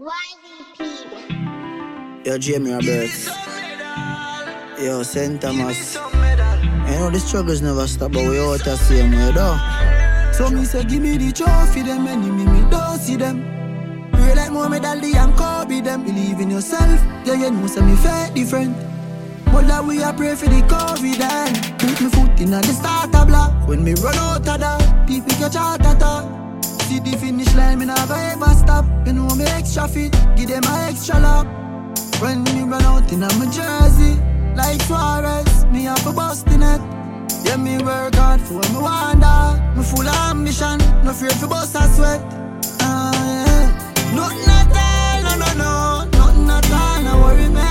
YVP. Yo, Jamie Roberts. Yo, St. Thomas. You know the struggles never stop, but we all the same way, though. So me say give me the trophy, them enemy me don't see them. Real like Muhammad Ali and Kobe, them believe in yourself. Yeah, you know say me fair different. But that we a pray for the COVID then. Put me foot in the starter block. When me run out of that, people catch heart attack. See the finish line, me never ever stop. You know me extra fit, give them a extra lap. When me run out in my jersey, like Suarez, me have a bust in it. Yeah, me work hard for me wonder. Me full of ambition, no fear to bust a sweat. Yeah. Nothing at all, no. Nothing at all, no worry me.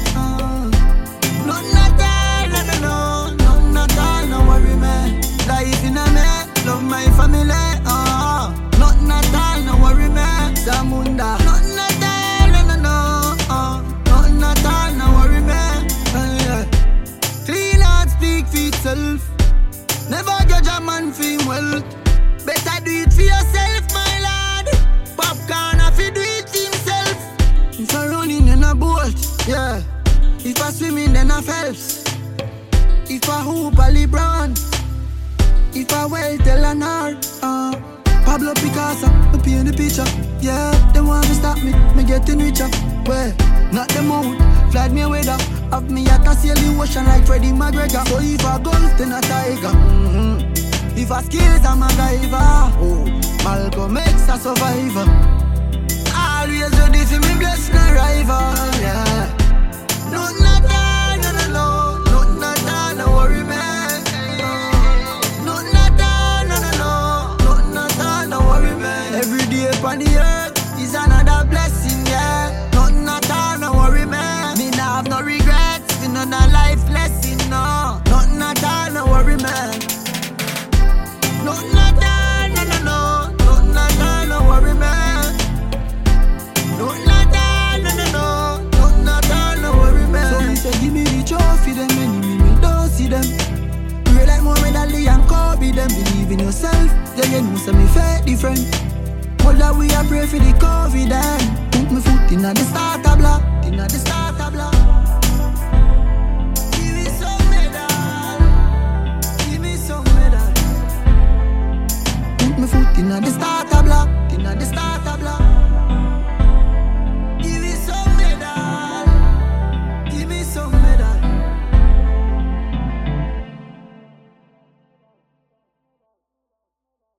Nothing at all, no. Nothing at all, no worry me. Life in a me, love my family. Nothing at all, no worry me. Zamunda. Nothing at all, no. Nothing at all, no worry me. Yeah. Clean heart speak for itself. Never judge a man for him wealth. Better do it for yourself, my lad. Popcorn, if you do it himself. If I running in a boat, yeah. If I swimming, then I Phelps. If I hoop, a LeBron. If I well, tell an art. Pablo Picasso, me paint the picture. Yeah, they want to stop me getting richer. Well, not the mood, flag me away down. Have me at a sail the ocean like Freddie McGregor. So if I golf, then a tiger. If I skills, I'm a diver. Oh, Malcolm X a survivor. Always ready for me bless my rival. Yeah. Nothing at all, no. Nothing at all, no worry me. Nothing at all, no. Nothing at all, no worry me. Every day upon the earth is another blessing, yeah. Nothing at all, no worry me. Me nah have no regrets, me no life lesson, no. Nothing at all, no worry me. Nothing at all, no. Nothing at all, no worry me. Nothing at all, no. Nothing at all, no worry me. So me say give me the trophy, them enemy me don't see them. Real like Muhammad Ali and Kobe, them believe in yourself. Yeah, you know say me fair different. But that we a pray for the COVID then. Put me foot in the starter block, in the starter block. Give me some medal, give me some medal. Put me foot in the starter block, in the starter block.